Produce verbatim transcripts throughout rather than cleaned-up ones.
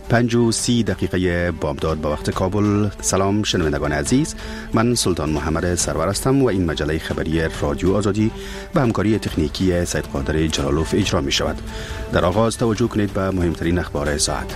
پنج و سی دقیقه بامداد به وقت کابل. سلام شنوندگان عزیز، من سلطان محمد سرور هستم و این مجله خبری رادیو آزادی به همکاری تکنیکی سید قادر جلالوف اجرا می شود. در آغاز توجه کنید به مهمترین اخبار ساعت.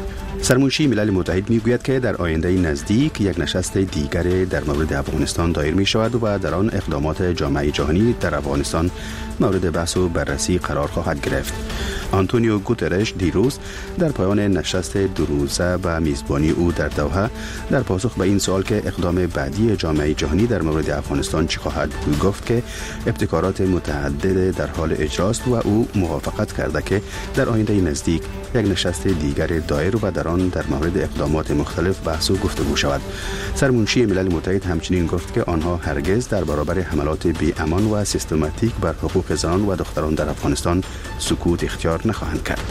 سرمنشی ملل متحد می گوید که در آینده نزدیک یک نشست دیگر در مورد افغانستان دایر می شود و در آن اقدامات جامعه جهانی در افغانستان مورد بحث و بررسی قرار خواهد گرفت. آنتونیو گوترش دیروز در پایان نشست دو روزه به میزبانی او در دوحه در پاسخ به این سوال که اقدام بعدی جامعه جهانی در مورد افغانستان چی خواهد بود گفت که ابتکارات متعدد در حال اجراست و او موافقت کرده که در آینده نزدیک یک نشست دیگر دایر و در آن در مورد اقدامات مختلف بحث و گفتگو شود. سرمنشی ملل متحد همچنین گفت که آنها هرگز در برابر حملات بی امان و سیستماتیک بر حقوق زنان و دختران در افغانستان سکوت اختیار نخواهند کرد.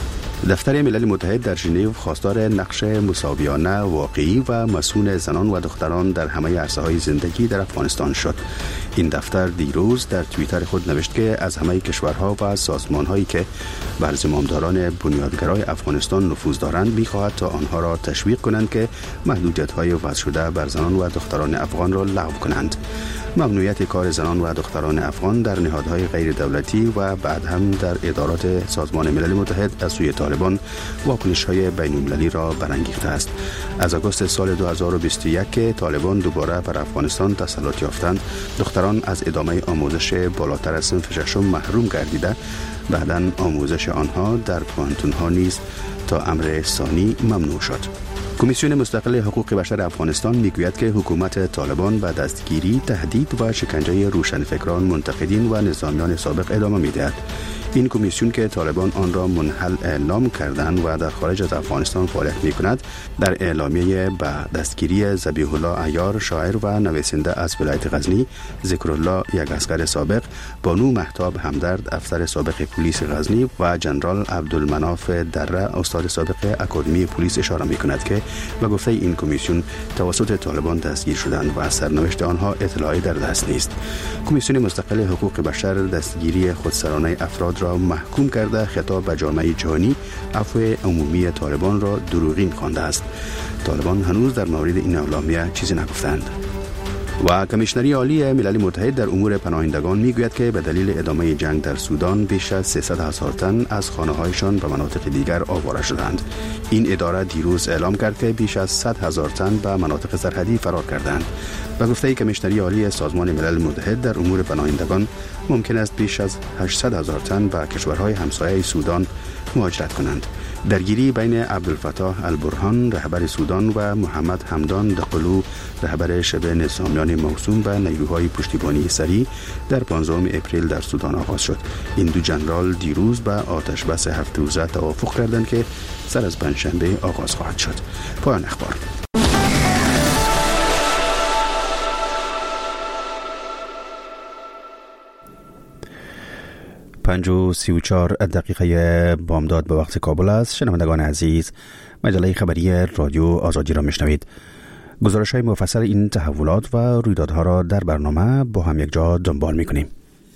دفتر ملل متحد در ژنو خواستار نقش مساویانه، واقعی و مسئول زنان و دختران در همه عرصه‌های زندگی در افغانستان شد. این دفتر دیروز در توییتر خود نوشت که از همه کشورها و سازمان‌هایی که بر زمامداران بنیادگرای افغانستان نفوذ دارند می‌خواهد تا آنها را تشویق کنند که محدودیت‌های وضع شده بر زنان و دختران افغان را لغو کنند. ممنوعیت کار زنان و دختران افغان در نهادهای غیر دولتی و بعد هم در ادارات سازمان ملل متحد از سوی طالبان واکنش‌های بین‌المللی را برانگیخته است. از آگوست سال دو هزار و بیست و یک که طالبان دوباره بر افغانستان تسلط یافتند، دختران از ادامه آموزش بالاتر از صنف ششم محروم گردیده، بعداً آموزش آنها در پوهنتون‌ها نیز تا امر ثانی ممنوع شد. کمیسیون مستقل حقوق بشر افغانستان میگوید که حکومت طالبان به دستگیری، تهدید و شکنجه روشنفکران، منتقدین و نظامیان سابق ادامه میدهد. این کمیسیون که طالبان آن را منحل اعلام کردند و در خارج از افغانستان فعالیت میکند، در اعلامیه به دستگیری ذبیح الله عیار، شاعر و نویسنده از ولایت غزنی، ذکرالله یک عسکر سابق، بانو مهتاب همدرد افسر سابق پلیس غزنی و جنرال عبدالمناف دره استاد سابق اکادمی پلیس اشاره میکند که به گفته این کمیسیون توسط طالبان دستگیر شدند و از سرنوشت آنها اطلاعی در دست نیست. کمیسیون مستقل حقوق بشر دستگیری خودسرانه افراد را محکوم کرده خطاب به جامعه جهانی عفو عمومی طالبان را دروغین خوانده است. طالبان هنوز در مورد این اعلامیه چیزی نگفتند. و کمیشنری عالی ملل متحد در امور پناهندگان میگوید که به دلیل ادامه جنگ در سودان بیش از سیصد هزار تن از خانه‌هایشان به مناطق دیگر آواره شدند. این اداره دیروز اعلام کرد که بیش از صد هزار تن به مناطق سرحدی فرار کردند. به گفته کمیشنری عالی سازمان ملل متحد در امور پناهندگان، ممکن است بیش از هشتصد هزار تن به کشورهای همسایه سودان مهاجرت کنند. درگیری بین عبدالفتاح البرهان رهبر سودان و محمد حمدان دقلو رهبر شبه نظامیان موسوم به نیروهای پشتیبانی سریع در پانزدهم اپریل در سودان آغاز شد. این دو جنرال دیروز به آتش بس هفت روزه توافق کردند که سر از پنجشنبه آغاز خواهد شد. پایان اخبار. پنج و سی و چهار دقیقه بامداد به وقت کابل است. شنوندگان عزیز، مجله خبری رادیو آزادی را میشنوید. گزارش های مفصل این تحولات و رویدادها را در برنامه با هم یک جا دنبال میکنیم.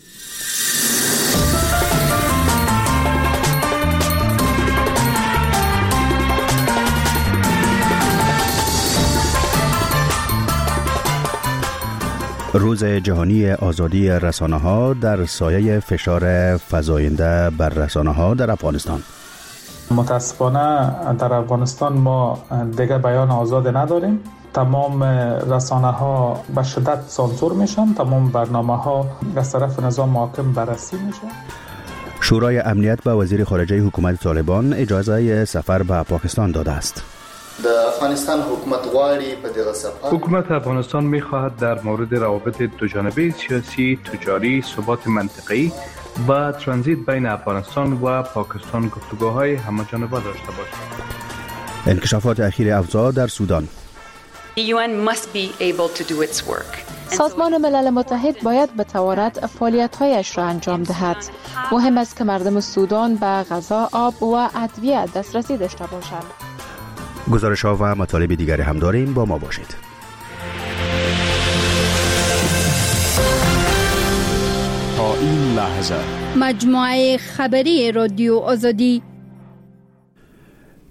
روز جهانی آزادی رسانه‌ها در سایه فشار فزاینده بر رسانه‌ها در افغانستان. متاسفانه در افغانستان ما دیگه بیان آزاد نداریم. تمام رسانه‌ها به شدت سانسور میشن، تمام برنامه‌ها از طرف نظام حاکم بررسی میشن. شورای امنیت به وزیر خارجه حکومت طالبان اجازه سفر به پاکستان داده است. د افغانستان حکومت غواړي په دغه سفر حکومت افغانستان می‌خواهد در مورد روابط دوجانبه سیاسی، تجاری، ثبات منطقه‌ای و ترانزیت بین افغانستان و پاکستان گفتگوهای همه‌جانبه داشته باشد. انکشافات اخیر اوضاع در سودان. سازمان ملل متحد باید بتواند فعالیت‌هایش را انجام دهد. مهم است که مردم سودان به غذا، آب و ادویه دسترسی داشته باشند. گزارش ها و مطالب دیگری هم داریم، با ما باشید. تا این لحظه مجموعه خبری رادیو آزادی.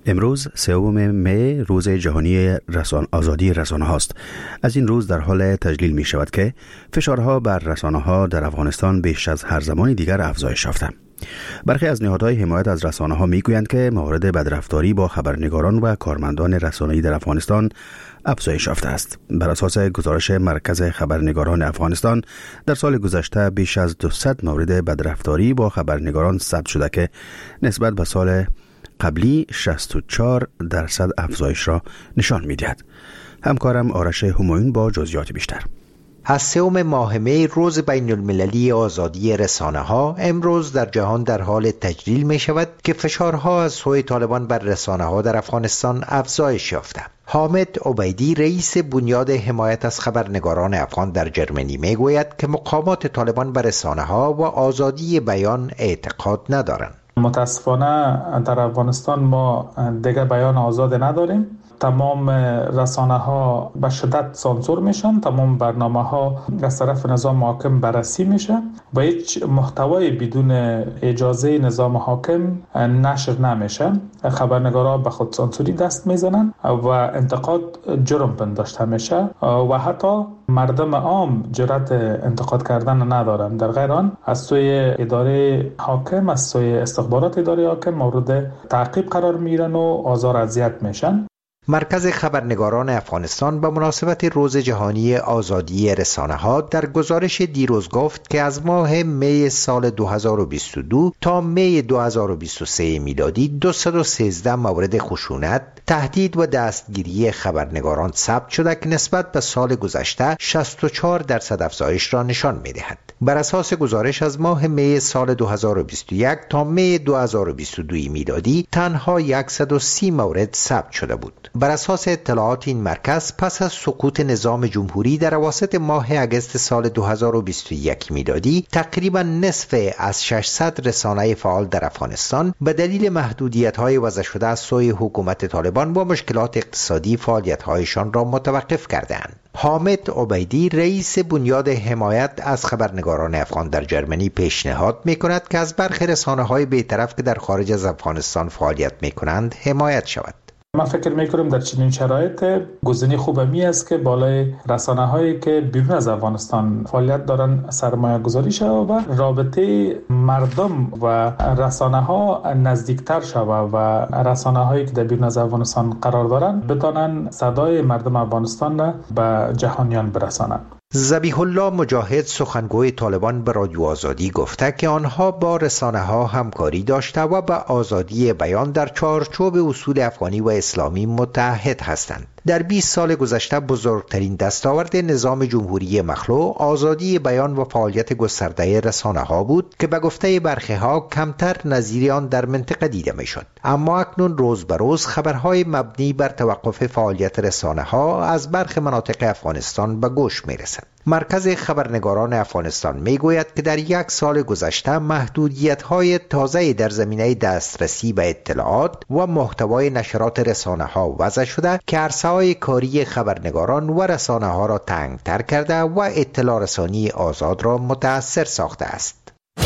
امروز سوم می روز جهانی رسان آزادی رسانه هاست. از این روز در حال تجلیل می شود که فشارها بر رسانه ها در افغانستان بیش از هر زمان دیگر افزایش یافته. برخی از نهادهای حمایت از رسانه ها می گویند که مورد بدرفتاری با خبرنگاران و کارمندان رسانه‌ای در افغانستان افزایش یافته است. بر اساس گزارش مرکز خبرنگاران افغانستان در سال گذشته بیش از دویست مورد بدرفتاری با خبرنگاران ثبت شده که نسبت به سال قبلی شصت و چهار درصد افزایش را نشان می‌دهد. همکارم آرش همایون با جزئیات بیشتر. از سوم ماه می روز بین المللی آزادی رسانه ها امروز در جهان در حال تجلیل می شود که فشارها از سوی طالبان بر رسانه ها در افغانستان افزایش یافته. حامد عبیدی رئیس بنیاد حمایت از خبرنگاران افغان در جرمنی می گوید که مقامات طالبان بر رسانه ها و آزادی بیان اعتقاد ندارند. متاسفانه در افغانستان ما دیگه بیان آزاد نداریم. تمام رسانه ها به شدت سانسور میشن، تمام برنامه ها از طرف نظام حاکم بررسی میشه و هیچ محتوای بدون اجازه نظام حاکم نشر نمیشه. خبرنگارا به خود سانسوری دست میزنن و انتقاد جرم پنداشته میشه و حتی مردم عام جرأت انتقاد کردن ندارن. در غیر آن از سوی اداره حاکم، از سوی استخبارات اداره حاکم مورد تعقیب قرار میگیرن و آزار اذیت میشن. مرکز خبرنگاران افغانستان به مناسبت روز جهانی آزادی رسانه ها در گزارش دیروز گفت که از ماه می سال دو هزار و بیست و دو تا می دو هزار و بیست و سه میلادی دویست و سیزده مورد خشونت، تهدید و دستگیری خبرنگاران ثبت شده که نسبت به سال گذشته شصت و چهار درصد افزایش را نشان می‌دهد. بر اساس گزارش از ماه می سال دو هزار و بیست و یک تا می دو هزار و بیست و دو میلادی تنها صد و سی مورد ثبت شده بود. بر اساس اطلاعات این مرکز پس از سقوط نظام جمهوری در اواسط ماه اگست سال دو هزار و بیست و یک میلادی تقریبا نصف از ششصد رسانه فعال در افغانستان به دلیل محدودیت‌های وضع شده از سوی حکومت طالبان با مشکلات اقتصادی فعالیت‌هایشان را متوقف کردند. حامد عبیدی رئیس بنیاد حمایت از خبرنگاران افغان در جرمنی پیشنهاد می‌کند که از برخی رسانه‌های بی‌طرف که در خارج از افغانستان فعالیت می‌کنند حمایت شود. من فکر میکنم در چنین شرایط گزینه خوب می است که بالای رسانه هایی که بیرون از افغانستان فعالیت دارن سرمایه گذاری شود و رابطه مردم و رسانه ها نزدیکتر شود و رسانه هایی که در بیرون از افغانستان قرار دارن بتانن صدای مردم افغانستان را به جهانیان برسانند. ذبیح الله مجاهد سخنگوی طالبان به رادیو آزادی گفته که آنها با رسانه ها همکاری داشته و به آزادی بیان در چارچوب اصول افغانی و اسلامی متحد هستند. در بیست سال گذشته بزرگترین دستاورد نظام جمهوری مخلوع آزادی بیان و فعالیت گسترده رسانه ها بود که به گفته برخی ها کمتر نظیر آن در منطقه دیده می شد. اما اکنون روز به روز خبرهای مبنی بر توقف فعالیت رسانه ها از برخی مناطق افغانستان به گوش می رسد. مرکز خبرنگاران افغانستان می گوید که در یک سال گذشته محدودیت‌های تازه در زمینه دسترسی به اطلاعات و محتوای نشرات رسانه ها وضع شده که عرصه‌های کاری خبرنگاران و رسانه ها را تنگ‌تر کرده و اطلاع رسانی آزاد را متأثر ساخته است.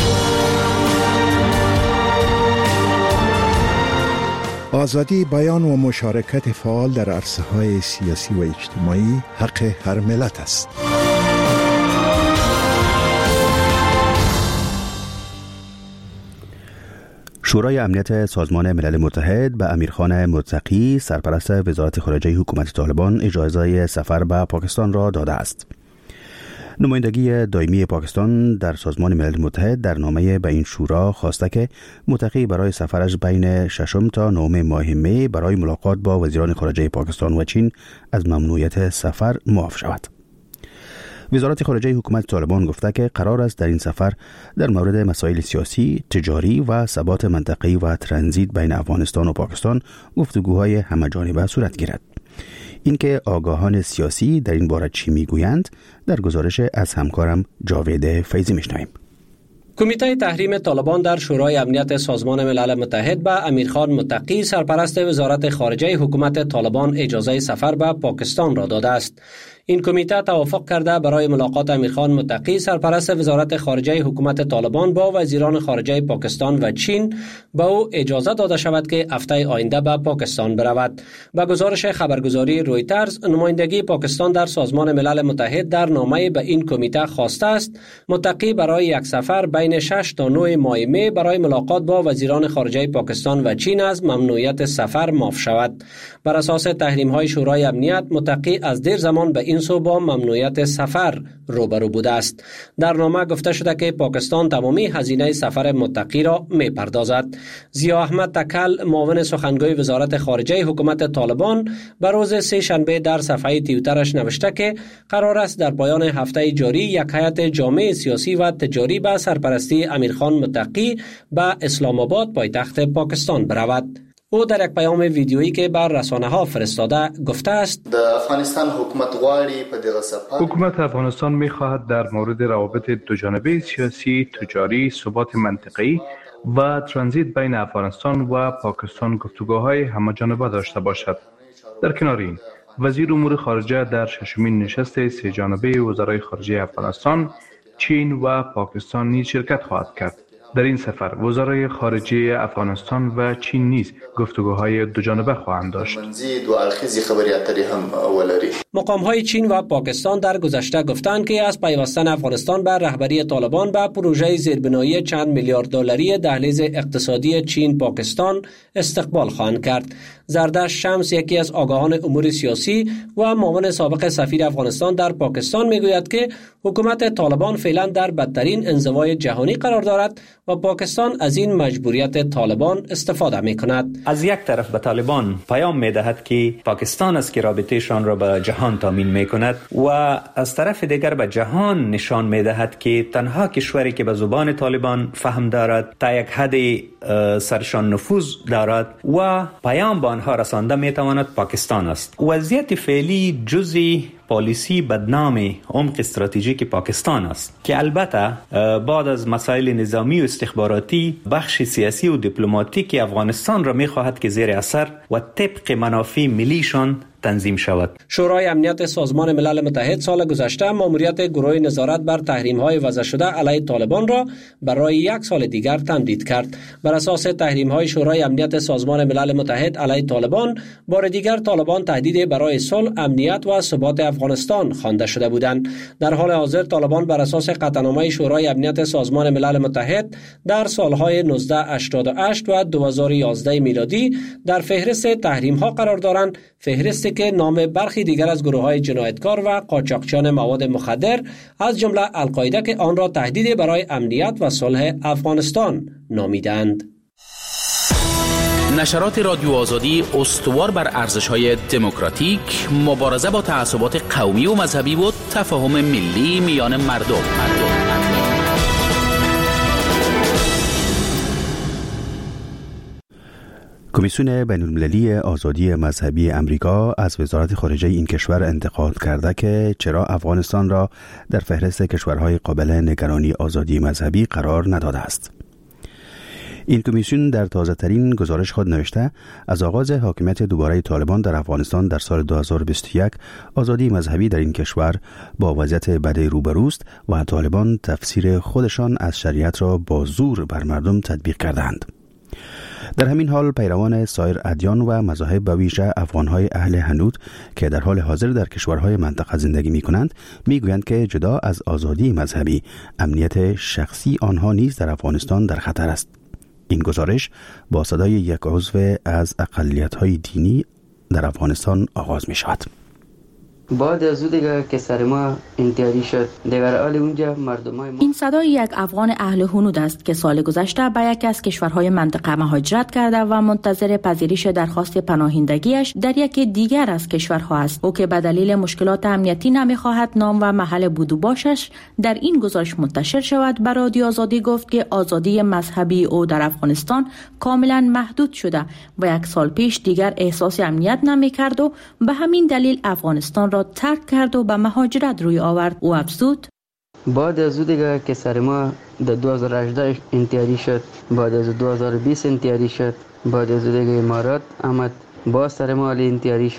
آزادی بیان و مشارکت فعال در عرصه‌های سیاسی و اجتماعی حق هر ملت است. شورای امنیت سازمان ملل متحد به امیرخان متقی سرپرست وزارت خارجه حکومت طالبان اجازه سفر به پاکستان را داده است. نمایندگی دائمی پاکستان در سازمان ملل متحد در نامه به این شورا خواسته که متقی برای سفرش بین ششم تا نهم ماه می برای ملاقات با وزیران خارجه پاکستان و چین از ممنوعیت سفر معاف شود. وزارت خارجه حکومت طالبان گفته که قرار است در این سفر در مورد مسائل سیاسی، تجاری و ثبات منطقه‌ای و ترانزیت بین افغانستان و پاکستان گفتگوهای همه‌جانبه صورت گیرد. اینکه آگاهان سیاسی در این باره چی میگویند در گزارش از همکارم جاوید فیضی میشنویم. کمیته تحریم طالبان در شورای امنیت سازمان ملل متحد به امیرخان متقی سرپرست وزارت خارجه حکومت طالبان اجازه سفر به پاکستان را داده است. این کمیته توافق کرده برای ملاقات امیرخان متقی سرپرست وزارت خارجه حکومت طالبان با وزیران خارجه پاکستان و چین به او اجازه داده شود که هفته آینده به پاکستان برود. با گزارش خبرگزاری رویترز، نمایندگی پاکستان در سازمان ملل متحد در نامه به این کمیته خواسته است متقی برای یک سفر بین شش تا نه ماه می برای ملاقات با وزیران خارجه پاکستان و چین از ممنوعیت سفر معاف شود. بر اساس تحریم‌های شورای امنیت، متقی از دیر زمان به این سو با ممنوعیت سفر روبرو بوده است. در نامه گفته شده که پاکستان تمامی هزینه سفر متقی را می‌پردازد. ضیا احمد تکل، معاون سخنگوی وزارت خارجه حکومت طالبان، به روز سه شنبه در صفحه توییترش نوشته که قرار است در پایان هفته جاری یک هیئت جامع سیاسی و تجاری به سرپرستی امیرخان متقی به اسلام آباد پایتخت پاکستان برود. او در یک پیام ویدیویی که بر رسانه‌ها فرستاده گفته است: د افغانستان حکومت غواړي په دغه سفر حکومت افغانستان می‌خواهد در مورد روابط دوجانبه سیاسی، تجاری، ثبات منطقه‌ای و ترانزیت بین افغانستان و پاکستان گفتگوهای همه‌جانبه داشته باشد. در کنار این، وزیر امور خارجه در ششمین نشست سه جانبه وزرای خارجه افغانستان، چین و پاکستان نیز شرکت خواهد کرد. در این سفر وزرای خارجه افغانستان و چین نیز گفتگوهای دوجانبه خواهند داشت. مقام‌های چین و پاکستان در گذشته گفتند که از پیوستن افغانستان به رهبری طالبان به پروژه زیربنایی چند میلیارد دلاری دهلیز اقتصادی چین پاکستان استقبال خواهند کرد. زردشت شمس، یکی از آگاهان امور سیاسی و معاون سابق سفیر افغانستان در پاکستان، میگوید که حکومت طالبان فعلا در بدترین انزوای جهانی قرار دارد و پاکستان از این مجبوریت طالبان استفاده می کند. از یک طرف به طالبان پیام می دهد که پاکستان است که رابطهشان را به جهان تامین می کند و از طرف دیگر به جهان نشان می دهد که تنها کشوری که به زبان طالبان فهم دارد، تا یک حد سرشان نفوذ دارد و پیام به آنها رسانده می تواند پاکستان است. وضعیت فعلی جزئی پالیسی بدنام عمق استراتژیک پاکستان است که البته بعد از مسائل نظامی و استخباراتی، بخش سیاسی و دیپلماتیک افغانستان را می‌خواهد که زیر اثر و طبق منافع ملیشان تنظیم شود. شورای امنیت سازمان ملل متحد سال گذشته ماموریت گروه نظارت بر تحریم‌های وضع شده علیه طالبان را برای یک سال دیگر تمدید کرد. بر اساس تحریم‌های شورای امنیت سازمان ملل متحد علیه طالبان، بار دیگر طالبان تهدید برای صلح، امنیت و ثبات افغانستان خوانده شده بودند. در حال حاضر طالبان بر اساس قطعنامه شورای امنیت سازمان ملل متحد در سالهای نوزده هشتاد و هشت و دو هزار و یازده میلادی در فهرست تحریم‌ها قرار دارند، فهرستی که نام برخی دیگر از گروه‌های جنایتکار و قاچاقچیان مواد مخدر از جمله القاعده که آن را تهدید برای امنیت و صلح افغانستان نامیدند. نشرات رادیو آزادی استوار بر ارزش‌های دموکراتیک، مبارزه با تعصبات قومی و مذهبی و تفاهم ملی میان مردم. مردم. کمیسیون بین‌المللی آزادی مذهبی امریکا از وزارت خارجه این کشور انتقاد کرده که چرا افغانستان را در فهرست کشورهای قابل نگرانی آزادی مذهبی قرار نداده است. این کمیسیون در تازه ترین گزارش خود نوشته از آغاز حاکمیت دوباره طالبان در افغانستان در سال دو هزار و بیست و یک آزادی مذهبی در این کشور با وضعیت بدی روبروست و طالبان تفسیر خودشان از شریعت را با زور بر مردم تطبیق کردند. در همین حال پیروان سایر ادیان و مذاهب به ویژه افغانهای اهل هنود که در حال حاضر در کشورهای منطقه زندگی می کنند می گویند که جدا از آزادی مذهبی، امنیت شخصی آنها نیز در افغانستان در خطر است. این گزارش با صدای یک عضو از اقلیت‌های دینی در افغانستان آغاز می شود. بعد از اون دیگه که سر ما انتحاری شد، دیگر حال اونجا مردمای ما. این صدای یک افغان اهل هنود است که سال گذشته به یکی از کشورهای منطقه مهاجرت کرده و منتظر پذیرش درخواست پناهندگیش در یکی دیگر از کشورها است. او که به دلیل مشکلات امنیتی نمیخواهد نام و محل بود و باشش در این گزارش منتشر شود، به رادیو آزادی گفت که آزادی مذهبی او در افغانستان کاملا محدود شده و یک سال پیش دیگر احساس امنیت نمیکرد و به همین دلیل افغانستان را ترک کرد و به مهاجرت روی آورد. او افزود: بعد از او دیگه که سر ما در دو هزار و هجده انتحاری شد، بعد از دو هزار و بیست انتحاری شد، بعد از او دیگه امارات آمد، باز سر ما انتحاری شد،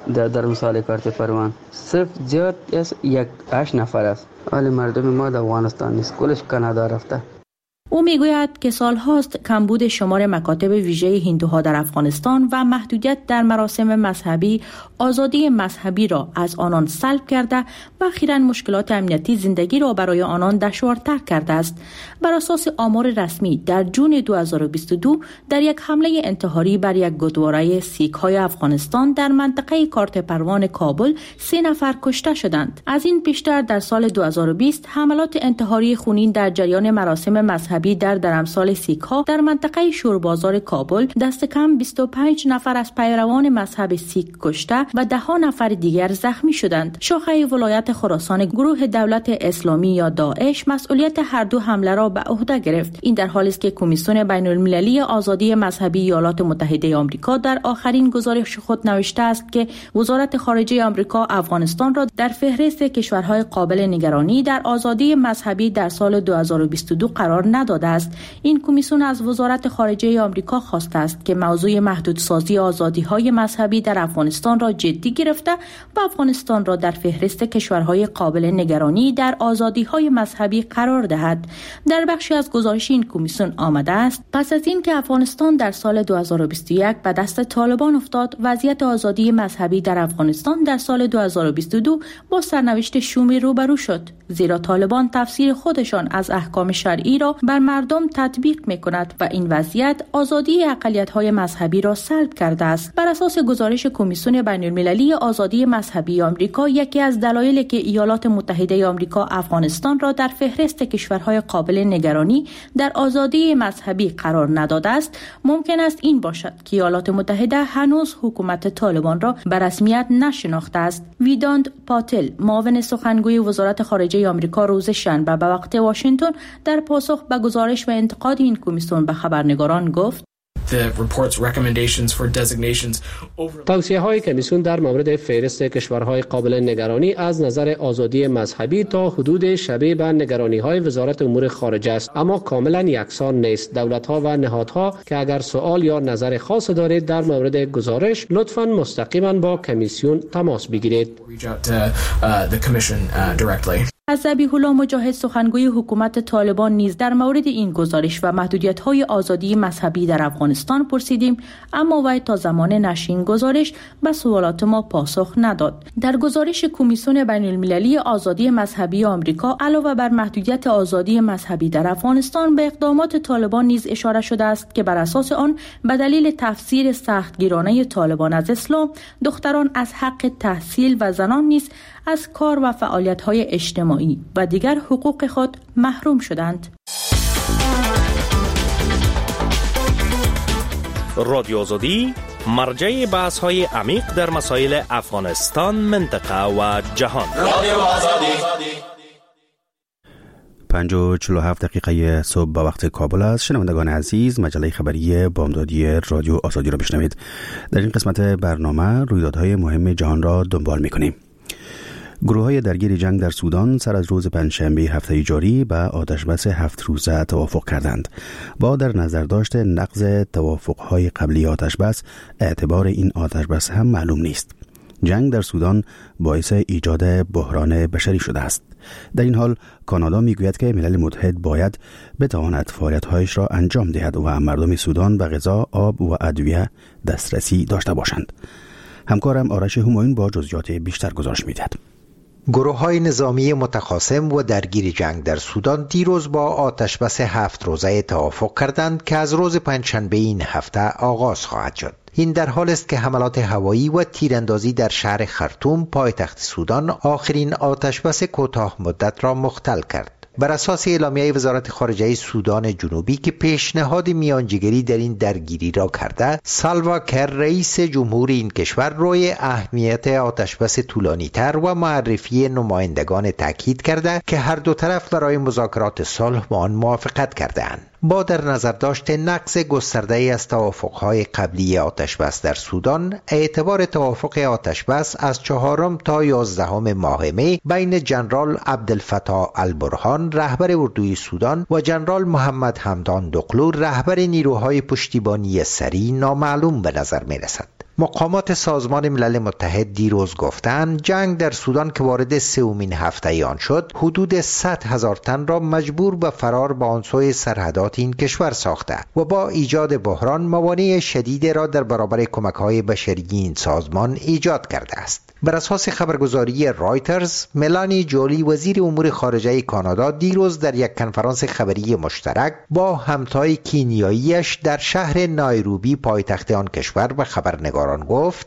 در در مثال کارت پروان صرف زیاد از یک هشت نفر است. ولی مردم ما در افغانستان نیست، کلش کانادا رفته. او میگوید که سالهاست کمبود شمار مکاتب ویژه هندوها در افغانستان و محدودیت در مراسم مذهبی آزادی مذهبی را از آنان سلب کرده و اخیراً مشکلات امنیتی زندگی را برای آنان دشوارتر کرده است. بر اساس آمار رسمی در جون دو هزار و بیست و دو در یک حمله انتحاری بر یک گردواره سیک‌های افغانستان در منطقه کارت پروان کابل سه نفر کشته شدند. از این پیشتر در سال دو هزار و بیست حملات انتحاری خونین در جریان مراسم مذهبی در درمسال سیک‌ها در منطقه شوربازار کابل دست کم بیست و پنج نفر از پیروان مذهب سیک کشته و ده ها نفر دیگر زخمی شدند. شاخه ولایت خراسان گروه دولت اسلامی یا داعش مسئولیت هر دو حمله را به عهده گرفت. این در حالی است که کمیسیون بین المللی آزادی مذهبی ایالات متحده آمریکا در آخرین گزارش خود نوشته است که وزارت خارجه آمریکا افغانستان را در فهرست کشورهای قابل نگرانی در آزادی مذهبی در سال دو هزار و بیست و دو قرار نداده است. این کمیسیون از وزارت خارجه آمریکا خواسته است که موضوع محدودسازی آزادی‌های مذهبی در افغانستان را جدی گرفته و افغانستان را در فهرست کشورهای قابل نگرانی در آزادی‌های مذهبی قرار دهد. در بخشی از گزارش این کمیسیون آمده است پس از اینکه افغانستان در سال دو هزار و بیست و یک به دست طالبان افتاد، وضعیت آزادی مذهبی در افغانستان در سال دو هزار و بیست و دو با سرنوشت شومی روبرو شد، زیرا طالبان تفسیر خودشان از احکام شرعی را بر مردم تطبیق می‌کند و این وضعیت آزادی اقلیت‌های مذهبی را سلب کرده است. بر اساس گزارش کمیسیون بین‌المللی آزادی مذهبی آمریکا، یکی از دلایلی که ایالات متحده آمریکا افغانستان را در فهرست کشورهای قابل نگرانی در آزادی مذهبی قرار نداده است، ممکن است این باشد که ایالات متحده هنوز حکومت طالبان را به رسمیت نشناخته است. ویداند پاتل، معاون سخنگوی وزارت خارجه آمریکا، روز شنبه به وقت واشنگتن در پاسخ به گزارش و انتقاد این کمیسیون به خبرنگاران گفت: توصیه های کمیسیون در مورد فهرست کشورهای قابل نگرانی از نظر آزادی مذهبی تا حدود شبیه به نگرانی های وزارت امور خارجه است، اما کاملا یکسان نیست. دولت ها و نهادها که اگر سوال یا نظر خاص دارید در مورد گزارش، لطفاً مستقیما با کمیسیون تماس بگیرید. از ذبیح الله مجاهد، سخنگوی حکومت طالبان، نیز در مورد این گزارش و محدودیت‌های آزادی مذهبی در افغانستان پرسیدیم، اما وی تا زمان نشر این گزارش به سوالات ما پاسخ نداد. در گزارش کمیسیون بین‌المللی آزادی مذهبی آمریکا علاوه بر محدودیت آزادی مذهبی در افغانستان به اقدامات طالبان نیز اشاره شده است که بر اساس آن به دلیل تفسیر سختگیرانه طالبان از اسلام، دختران از حق تحصیل و زنان نیز از کار و فعالیت‌های اجتماعی و دیگر حقوق خود محروم شدند. رادیو آزادی مرجع بحث‌های عمیق در مسائل افغانستان، منطقه و جهان. رادیو آزادی. پنج و چهل و هفت دقیقه صبح به وقت کابل است. شنوندگان عزیز، مجله خبری بامدادی رادیو آزادی را بشنوید. در این قسمت برنامه رویدادهای مهم جهان را دنبال می‌کنیم. گروه‌های درگیر جنگ در سودان سر از روز پنجشنبه هفته جاری به آتشبس هفت روزه توافق کردند. با در نظر داشت نقض توافق‌های قبلی آتشبس، اعتبار این آتشبس هم معلوم نیست. جنگ در سودان باعث ایجاد بحران بشری شده است. در این حال کانادا میگوید که ملل متحد باید بتواند فعالیت‌هایش را انجام دهد و مردم سودان به غذا، آب و ادویه دسترسی داشته باشند. همکارم آرش همایون با جزئیات بیشتر گزارش می‌دهد. گروه‌های نظامی متخاصم و درگیر جنگ در سودان دیروز با آتشبس هفت روزه توافق کردند که از روز پنجشنبه این هفته آغاز خواهد شد. این در حال است که حملات هوایی و تیراندازی در شهر خرطوم، پایتخت سودان، آخرین آتشبس کوتاه مدت را مختل کرد. بر اساس اعلامیه وزارت خارجه سودان جنوبی که پیشنهاد میانجیگری در این درگیری را کرده، سالوا کر رئیس جمهور این کشور روی اهمیت آتشبس طولانی تر و معرفی نمایندگان تاکید کرده که هر دو طرف برای مذاکرات صلح با آن موافقت کرده‌اند. با در نظر داشت نقض گسترده از توافق‌های قبلی آتشبس در سودان، اعتبار توافق آتشبس از چهارم تا یازدهم ماه می بین جنرال عبدالفتاح البرهان رهبر اردوی سودان و جنرال محمد حمدان دقلو رهبر نیروهای پشتیبانی سری نامعلوم به نظر می رسد. مقامات سازمان ملل متحد دیروز گفتند جنگ در سودان که وارد سومین هفته آن شد حدود صد هزار تن را مجبور به فرار به آن سوی سرحدات این کشور ساخته و با ایجاد بحران موانع شدید را در برابر کمک‌های بشری این سازمان ایجاد کرده است. بر اساس خبرگزاری رایترز، ملانی جولی وزیر امور خارجه کانادا دیروز در یک کنفرانس خبری مشترک با همتای کینیاییش در شهر نایروبی پایتخت آن کشور به خبرنگاران گفت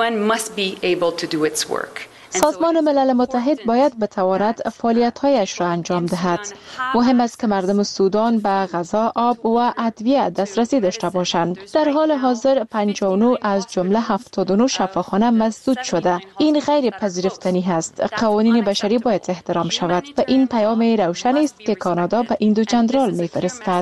سازمان ملل متحد باید بتواند فعالیت‌هایش را انجام دهد. مهم است که مردم سودان به غذا، آب و ادویه دسترسی داشته باشند. در حال حاضر پنجاه و نه از جمله هفتاد و نه شفاخانه مسدود شده. این غیر پذیرفتنی است. قوانین بشری باید احترام شود و این پیام روشن است که کانادا به این دو جنرال می‌فرستد.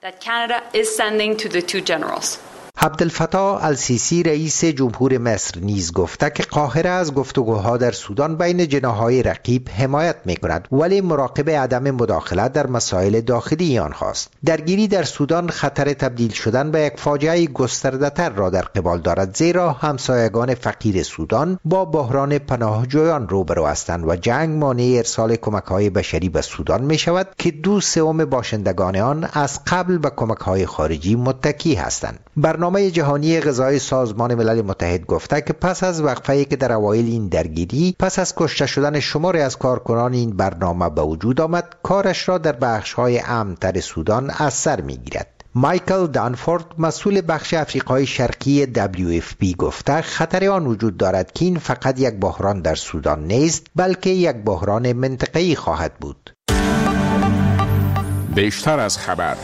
عبدالفتاح السیسی رئیس جمهور مصر نیز گفته که قاهره از گفتگوها در سودان بین جناح‌های رقیب حمایت می‌کند ولی مراقب عدم مداخله در مسائل داخلی آنهاست. درگیری در سودان خطر تبدیل شدن به یک فاجعه گسترده‌تر را در قبال دارد، زیرا همسایگان فقیر سودان با بحران پناهجویان روبرو هستند و جنگ مانع ارسال کمک‌های بشری به سودان می‌شود که دو سوم باشندگان آن از قبل به کمک‌های خارجی متکی هستند. برنامه جهانی غذای سازمان ملل متحد گفته که پس از وقفه‌ای که در اوایل این درگیری پس از کشته شدن شماری از کارکنان این برنامه به وجود آمد، کارش را در بخش‌های امن‌تر سودان از سر می‌گیرد. مایکل دانفورد مسئول بخش افریقای شرقی دبلیو اف پی گفته خطر آن وجود دارد که این فقط یک بحران در سودان نیست بلکه یک بحران منطقه‌ای خواهد بود. بیشتر از خبر.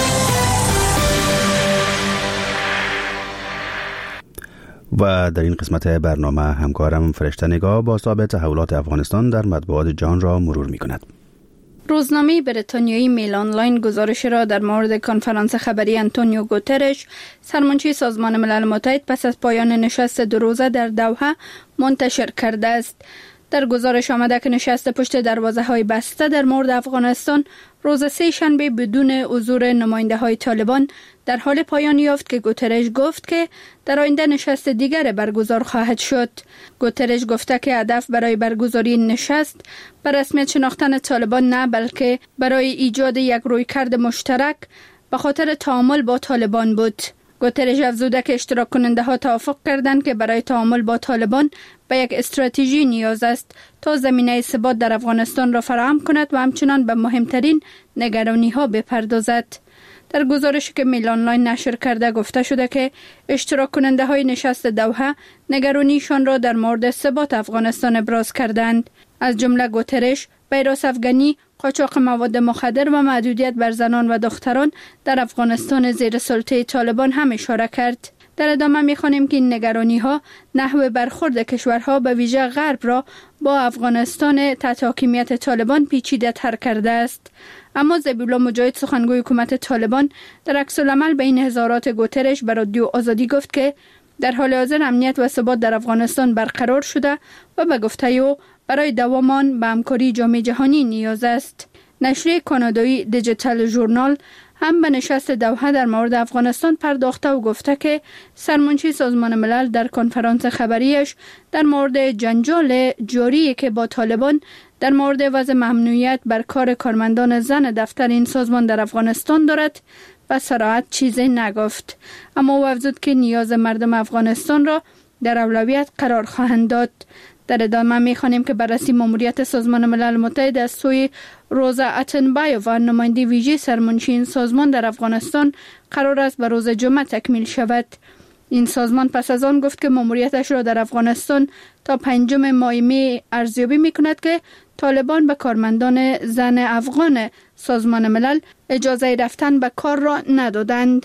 و در این قسمت برنامه همکارم فرشته نگاه با ثابت تحولات افغانستان در مطبوعات جهان را مرور می کند. روزنامه بریتانیایی میل آنلاین گزارش را در مورد کنفرانس خبری آنتونیو گوترش، سرمنشی سازمان ملل متحد پس از پایان نشست دو روزه در دوحه منتشر کرده است. در گزارش آمده که نشست پشت دروازه های بسته در مورد افغانستان روز سه شنبه بدون حضور نماینده های طالبان در حال پایان یافت که گوترش گفت که در آینده نشست دیگر برگزار خواهد شد. گوترش گفته که هدف برای برگزاری نشست بر رسمیت شناختن طالبان نه بلکه برای ایجاد یک رویکرد مشترک به خاطر تعامل با طالبان بود. گوترش افزوده که اشتراک کننده ها توافق کردند که برای تعامل با طالبان به یک استراتژی نیاز است تا زمینه ثبات در افغانستان را فراهم کند و همچنان به مهمترین نگرانی ها بپردازد. در گزارشی که میل آنلاین نشر کرده گفته شده که اشتراک کننده های نشست دوحه نگرانیشان را در مورد ثبات افغانستان ابراز کردند. از جمله گوترش ویروس افغانی، قاچاق مواد مخدر و محدودیت بر زنان و دختران در افغانستان زیر سلطه طالبان هم اشاره کرد. در ادامه می‌خوانیم که این نگرانی‌ها نحو برخورد کشورها به ویژه غرب را با افغانستان تحت حاکمیت طالبان پیچیده تر کرده است. اما ذبیح‌الله مجاهد سخنگوی حکومت طالبان در عکس‌العمل به این اظهارات گوترش به رادیو آزادی گفت که در حال حاضر امنیت و ثبات در افغانستان برقرار شده و به گفته او برای دوام آن به همکاری جامعه جهانی نیاز است. نشریه کانادایی دیجیتال ژورنال هم به نشست دوحه در مورد افغانستان پرداخته و گفته که سرمنشی سازمان ملل در کنفرانس خبریش در مورد جنجال جاری که با طالبان در مورد وضع ممنوعیت بر کار کارمندان زن دفتر این سازمان در افغانستان دارد و صراحت چیزی نگفت، اما او افزود که نیاز مردم افغانستان را در اولویت قرار خواهند داد. در ادامه می‌خوانیم که بررسی ماموریت سازمان ملل متحد از سوی روزا اتنبایو و نماینده ویژه سرمنشی این سازمان در افغانستان قرار است به روز جمعه تکمیل شود. این سازمان پس از آن گفت که ماموریتش را در افغانستان تا پنجم ماه می ارزیابی می‌کند که طالبان به کارمندان زن افغان سازمان ملل اجازه رفتن به کار را ندادند.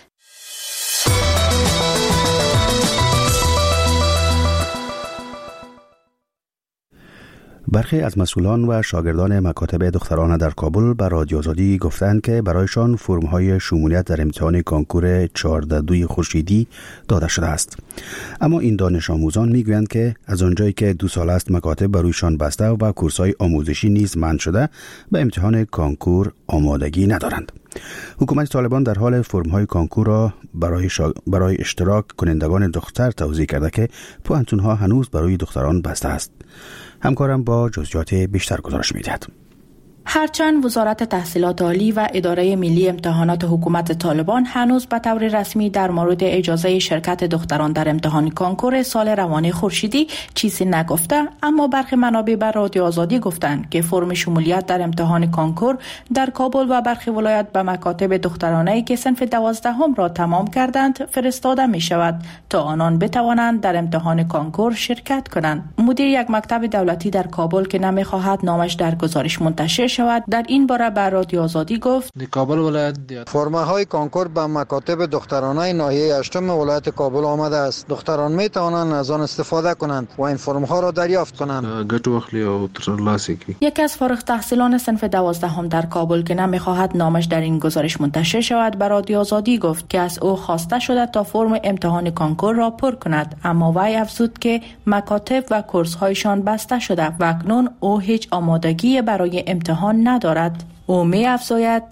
برخی از مسئولان و شاگردان مکاتب دخترانه در کابل به رادیو آزادی گفتند که برایشان فرم‌های شمولیت در امتحان کنکور چهارده دوی خورشیدی داده شده است. اما این دانش آموزان میگویند که از آنجایی که دو سال است مکاتب برویشان بسته و کورس‌های آموزشی نیز منع شده، به امتحان کنکور آمادگی ندارند. حکومت طالبان در حال فرم‌های کانکور را برای, شا... برای اشتراک کنندگان دختر توزیع کرده که پوهنتون‌ها هنوز برای دختران بسته است. همکارم با جزئیات بیشتر گزارش می‌دهد. هرچند وزارت تحصیلات عالی و اداره ملی امتحانات حکومت طالبان هنوز به طور رسمی در مورد اجازه شرکت دختران در امتحان کانکور سال روان خورشیدی چیزی نگفته، اما برخی منابع بر رادیو آزادی گفتند که فرم شمولیت در امتحان کانکور در کابل و برخی ولایت به مکاتب دخترانه‌ای که صنف دوازدهم را تمام کردند فرستاده می شود تا آنان بتوانند در امتحان کانکور شرکت کنند. مدیر یک مکتب دولتی در کابل که نمی‌خواهد نامش در گزارش منتشر شود در این باره بر رادیو آزادی گفت کابل ولایت فرمه های کانکور به مکاتب دخترانه ناحیه هشتم ولایت کابل آمده است. دختران می توانند از آن استفاده کنند و این فرم ها را دریافت کنند. گټ واخلي او ترلاسه کړي. یکی از فارغ التحصیلان صنف دوازدهم در کابل که نمیخواهد نامش در این گزارش منتشر شود بر رادیو آزادی گفت که از او خواسته شده تا فرم امتحان کانکور را پر کند، اما وی افزود که مکاتب و کورس هایشان بسته شده و اکنون او هیچ آمادگی برای امتحان ندارد. او می افزاید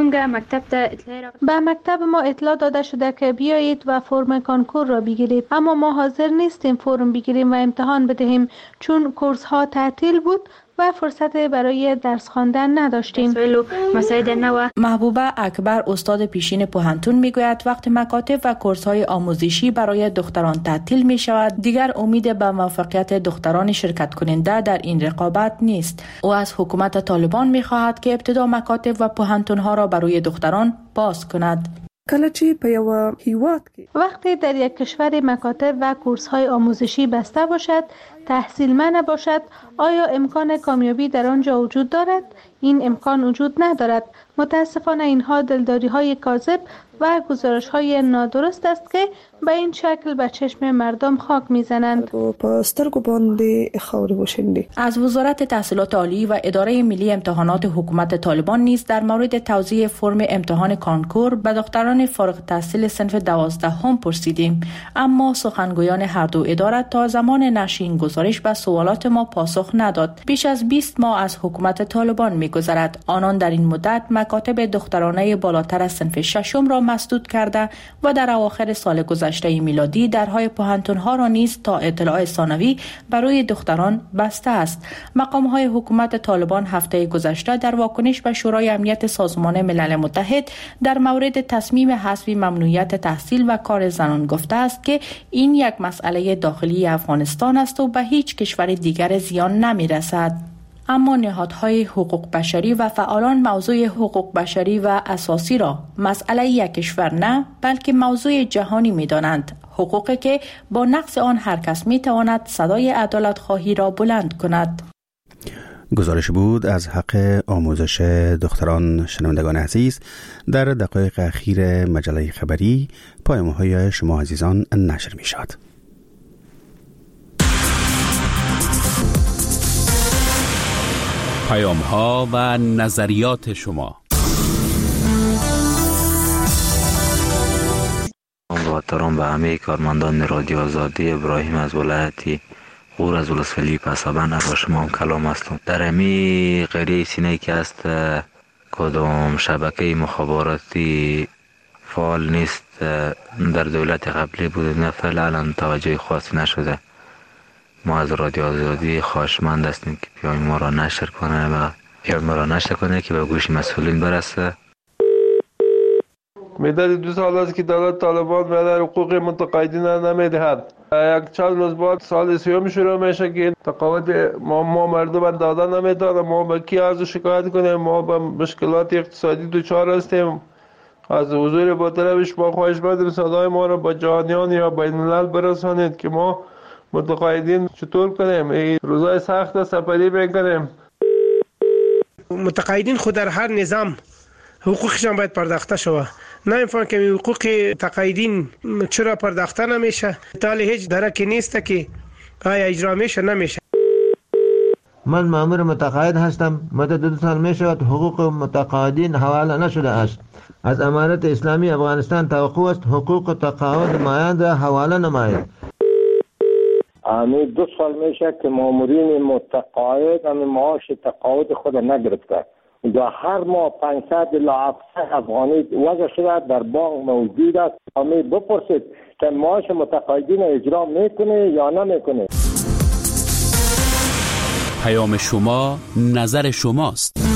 به مکتب ما اطلاع داده شده که بیایید و فرم کانکور را بگیرید، اما ما حاضر نیستیم فرم بگیریم و امتحان بدهیم چون کورس ها تعطیل بود و فرصت برای درس خواندن نداشتیم. محبوبه اکبر استاد پیشین پوهنتون میگوید وقتی مکاتب و کورس های آموزشی برای دختران تعطیل می شود دیگر امید به موفقیت دختران شرکت کننده در این رقابت نیست. او از حکومت طالبان می خواهد که ابتدا مکاتب و پوهنتون ها را برای دختران باز کند. وقتی در یک کشور مکاتب و کورس های آموزشی بسته باشد، تحصیل منع باشد، آیا امکان کامیابی در آنجا وجود دارد؟ این امکان وجود ندارد. متاسفانه اینها دلداری های کاذب و گزارش های نادرست است که به این شکل به چشم مردم خاک میزنند. از وزارت تحصیلات عالی و اداره ملی امتحانات حکومت طالبان نیز در مورد توزیع فرم امتحان کانکور به دختران فارغ التحصیل صنف دوازدهم پرسیدیم، اما سخنگویان هر دو اداره تا زمان نشر این گزارش به سوالات ما پاسخ نداد. بیش از بیست ماه از حکومت طالبان می‌گذرد. آنان در این مدت مکاتب دخترانه بالاتر از صنف ششم را مسدود کرده و در اواخر سال گذشته میلادی درهای پوهنتون‌ها را نیز تا اطلاع ثانوی برای دختران بسته است. مقام‌های حکومت طالبان هفته گذشته در واکنش به شورای امنیت سازمان ملل متحد در مورد تصمیم حذف ممنوعیت تحصیل و کار زنان گفته است که این یک مسئله داخلی افغانستان است و به هیچ کشور دیگر زیان نمی‌رسد. اما نهادهای حقوق بشری و فعالان موضوع حقوق بشری و اساسی را مسئله یک کشور نه بلکه موضوع جهانی می‌دانند، حقوقی که با نقض آن هر کس می‌تواند صدای عدالت خواهی را بلند کند. گزارش بود از حق آموزش دختران. شنوندگان عزیز، در دقایق اخیر مجله خبری پیام‌های شما عزیزان نشر می‌شود. پیام‌ها و نظریات شما. با احترام به همه کارمندان رادیو آزادی، ابراهیم از ولایتی غور از ولسوالی پسابند با شما هم کلام هستم. در امی قریه سینه که است کدام شبکه مخابراتی فعال نیست در دولت قبلی بود، نه فعلا توجه خاصی نشده. ما از رادیو آزادی خواهشمند هستیم که پیام ما را نشر کنه و پیام ما را نشر کنه که به گوش مسئولین برسه. مدت دو سال است که دولت طالبان به حقوق متقاعدین نمیدهد. یک چند روز بعد سال سیوم شروع میشه که تقاعد ما, ما مردم دادن نمیتونه. ما به کی از شکایت کنیم؟ ما به مشکلات اقتصادی دچار هستیم. از حضور با طرفش ما خواهشمندیم صدای ما را با جهانیان یا بین الملل برسانید که ما متقاعدین چطور کنیم. این روزای سخت سپری میکنیم. متقاعدین خود در هر نظام حقوقشان باید پرداخته شود. نه اینفان که حقوق تقاعدین چرا پرداخته نمیشه؟ تا هیچ درکی نیست که آیا اجرا میشه نمیشه. من مأمور متقاعد هستم. مدت دو سال می شود حقوق متقاعدین حواله نشده است. از امارت اسلامی افغانستان توقع است حقوق تقاعد مایند حواله نماید. امی دو سال میشه که مامورین متقاعد امی معاش تقاعد خود نگرفته و هر ماه پانصد الی هفتصد افغانی وضع شده در بانک موجود است. همه بپرسید که معاش متقاعدین اجرا میکنه یا نمیکنه. پیام شما نظر شماست.